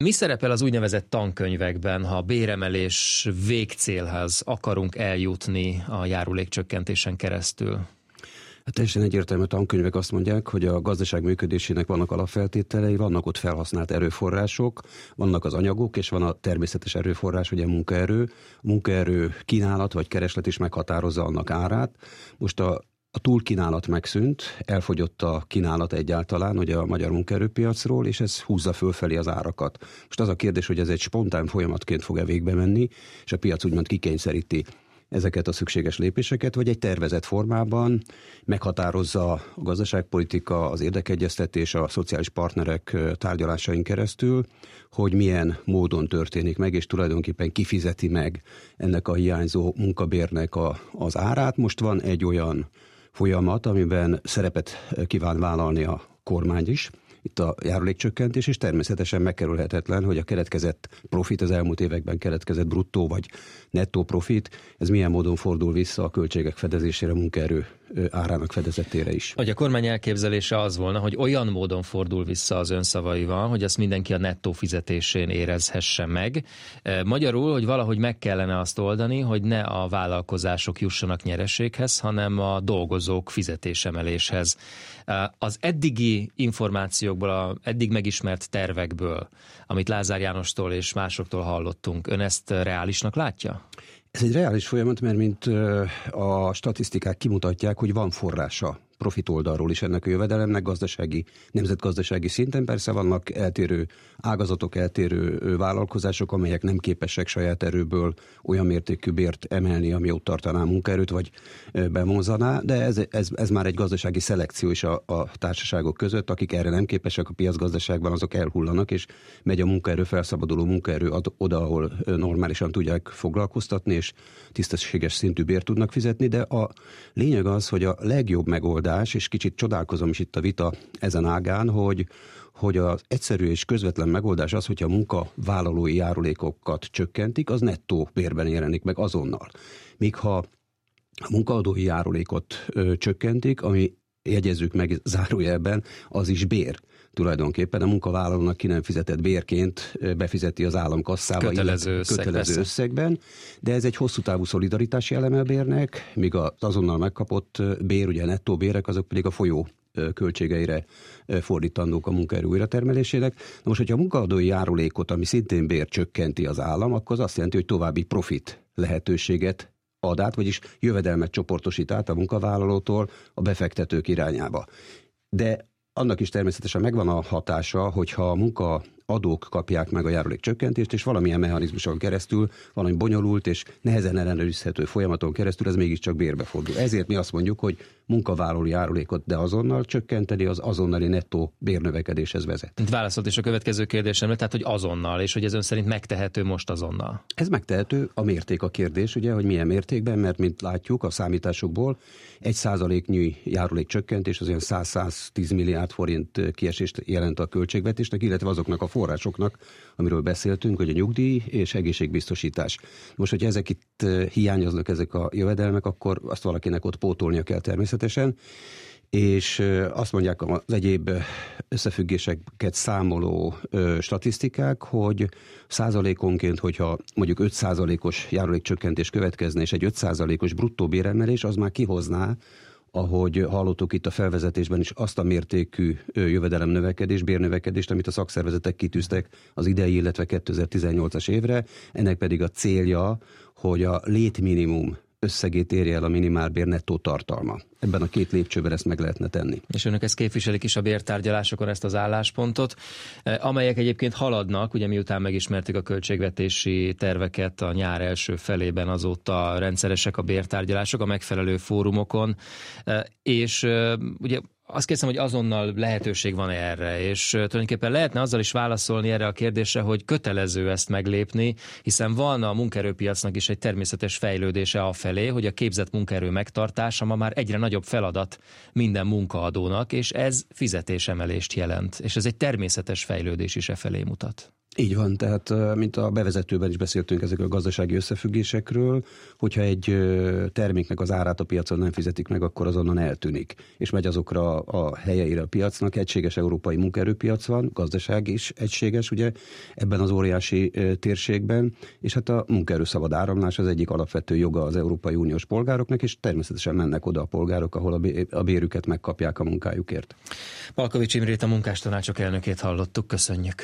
Mi szerepel az úgynevezett tankönyvekben, ha a béremelés végcélhez akarunk eljutni a járulékcsökkentésen keresztül? Hát teljesen egyértelmű, tankönyvek azt mondják, hogy a gazdaság működésének vannak alapfeltételei, vannak ott felhasznált erőforrások, vannak az anyagok, és van a természetes erőforrás, ugye munkaerő. A munkaerő kínálat vagy kereslet is meghatározza annak árát. Most a túlkínálat megszűnt, elfogyott a kínálat egyáltalán ugye a magyar munkaerőpiacról, és ez húzza fölfelé az árakat. Most az a kérdés, hogy ez egy spontán folyamatként fog-e végbe menni, és a piac úgymond kikényszeríti ezeket a szükséges lépéseket, vagy egy tervezett formában meghatározza a gazdaságpolitika, az érdekegyeztetés, a szociális partnerek tárgyalásain keresztül, hogy milyen módon történik meg, és tulajdonképpen kifizeti meg ennek a hiányzó munkabérnek az árát. Most van egy olyan folyamat, amiben szerepet kíván vállalni a kormány is, itt a járulékcsökkentés, és természetesen megkerülhetetlen, hogy a keletkezett profit, az elmúlt években keletkezett bruttó vagy nettó profit, ez milyen módon fordul vissza a költségek fedezésére, a munkaerő árának fedezetére is. Hogy a kormány elképzelése az volna, hogy olyan módon fordul vissza az ön szavaival, hogy ezt mindenki a nettó fizetésén érezhesse meg. Magyarul, hogy valahogy meg kellene azt oldani, hogy ne a vállalkozások jussanak nyereséghez, hanem a dolgozók fizetésemeléshez. Az eddigi információkból, az eddig megismert tervekből, amit Lázár Jánostól és másoktól hallottunk, ön ezt reálisnak látja? Ez egy reális folyamat, mert mint a statisztikák kimutatják, hogy van forrása profit oldalról is ennek a jövedelemnek, nemzetgazdasági szinten. Persze vannak eltérő ágazatok, eltérő vállalkozások, amelyek nem képesek saját erőből olyan mértékű bért emelni, ami ott tartaná a munkaerőt, vagy bevonzaná, de ez már egy gazdasági szelekció is a társaságok között, akik erre nem képesek a piacgazdaságban, azok elhullanak, és megy a munkaerő, felszabaduló munkaerő oda, ahol normálisan tudják foglalkoztatni, és tisztességes szintű bért tudnak fizetni, de a lényeg az, hogy a legjobb megoldás, és kicsit csodálkozom is itt a vita ezen ágán, hogy az egyszerű és közvetlen megoldás az, hogyha a munkavállalói járulékokat csökkentik, az nettó bérben jelenik meg azonnal. Míg ha a munkaadói járulékot csökkentik, ami jegyezzük meg zárójelben, az is bér. Tulajdonképpen a munkavállalónak ki nem fizetett bérként befizeti az államkasszába kötelező összegben, de ez egy hosszú távú szolidaritási eleme a bérnek, míg az azonnal megkapott bér, ugye nettó bérek, azok pedig a folyó költségeire fordítandók a munkaerő újratermelésének. Na most, hogyha a munkaadói járulékot, ami szintén bér, csökkenti az állam, akkor az azt jelenti, hogy további profit lehetőséget ad át, vagyis jövedelmet csoportosít át a munkavállalótól a befektetők irányába. De annak is természetesen megvan a hatása, hogyha a munkaadók kapják meg a járulékcsökkentést, és valamilyen mechanizmuson keresztül, valami bonyolult és nehezen ellenőrizhető folyamaton keresztül ez mégiscsak bérbe fordul. Ezért mi azt mondjuk, hogy munkavállalói járulékot de azonnal csökkenteni, az azonnali nettó bérnövekedéshez vezet. Válaszolt is a következő kérdésemre, tehát hogy azonnal, és hogy ez ön szerint megtehető most azonnal. Ez megtehető, a mérték a kérdés, ugye, hogy milyen mértékben, mert mint látjuk a számításokból, 1%-nyi járulékcsökkentés az olyan 100-110 milliárd forint kiesést jelent a költségvetésnek, illetve azoknak a forrásoknak, amiről beszéltünk, hogy a nyugdíj és egészségbiztosítás. Most, hogyha ezek itt hiányoznak, ezek a jövedelmek, akkor azt valakinek ott pótolnia kell természetesen, és azt mondják az egyéb összefüggéseket számoló statisztikák, hogy százalékonként, hogyha mondjuk 5%-os járulékcsökkentés következne, és egy 5%-os bruttó béremelés, az már kihozná, ahogy hallottuk itt a felvezetésben is, azt a mértékű jövedelemnövekedés, bérnövekedést, amit a szakszervezetek kitűztek az idei, illetve 2018-as évre. Ennek pedig a célja, hogy a létminimum összegét érje el a minimálbér nettó tartalma. Ebben a két lépcsőben ezt meg lehetne tenni. És önök ezt képviselik is a bértárgyalásokon, ezt az álláspontot, amelyek egyébként haladnak, ugye miután megismerték a költségvetési terveket a nyár első felében, azóta rendszeresek a bértárgyalások a megfelelő fórumokon, és ugye azt kérdezem, hogy azonnal lehetőség van erre, és tulajdonképpen lehetne azzal is válaszolni erre a kérdésre, hogy kötelező ezt meglépni, hiszen van a munkaerőpiacnak is egy természetes fejlődése afelé, hogy a képzett munkaerő megtartása ma már egyre nagyobb feladat minden munkaadónak, és ez fizetésemelést jelent, és ez egy természetes fejlődés is felé mutat. Így van, tehát mint a bevezetőben is beszéltünk ezekről a gazdasági összefüggésekről, hogyha egy terméknek az árát a piacon nem fizetik meg, akkor azonnan eltűnik, és megy azokra a helyeire a piacnak. Egységes európai munkaerőpiac van, gazdaság is egységes, ugye, ebben az óriási térségben, és hát a munkaerő szabad áramlás az egyik alapvető joga az Európai Uniós polgároknak, és természetesen mennek oda a polgárok, ahol a bérüket megkapják a munkájukért. Palkovics Imrét, a Munkástanácsok elnökét hallottuk, köszönjük.